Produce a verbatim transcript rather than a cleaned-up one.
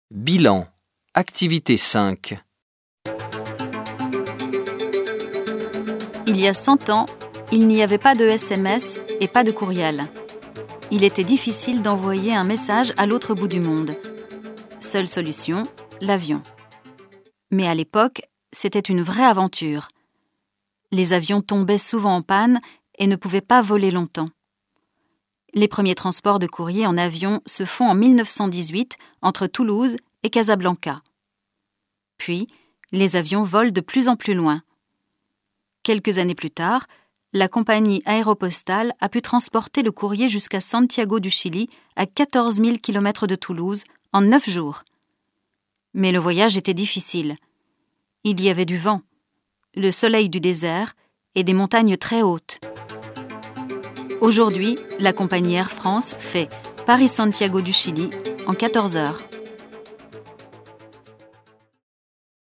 Bilan. Activité cinq. Il y a cent ans, il n'y avait pas de S M S et pas de courriel. Il était difficile d'envoyer un message à l'autre bout du monde. Seule solution, l'avion. Mais à l'époque, c'était une vraie aventure. Les avions tombaient souvent en panne et ne pouvaient pas voler longtemps. Les premiers transports de courrier en avion se font en mille neuf cent dix-huit entre Toulouse et Casablanca. Puis, les avions volent de plus en plus loin. Quelques années plus tard, la compagnie aéropostale a pu transporter le courrier jusqu'à Santiago du Chili, à quatorze mille kilomètres de Toulouse, en neuf jours. Mais le voyage était difficile. Il y avait du vent, le soleil du désert et des montagnes très hautes. Aujourd'hui, la compagnie Air France fait Paris-Santiago du Chili en quatorze heures.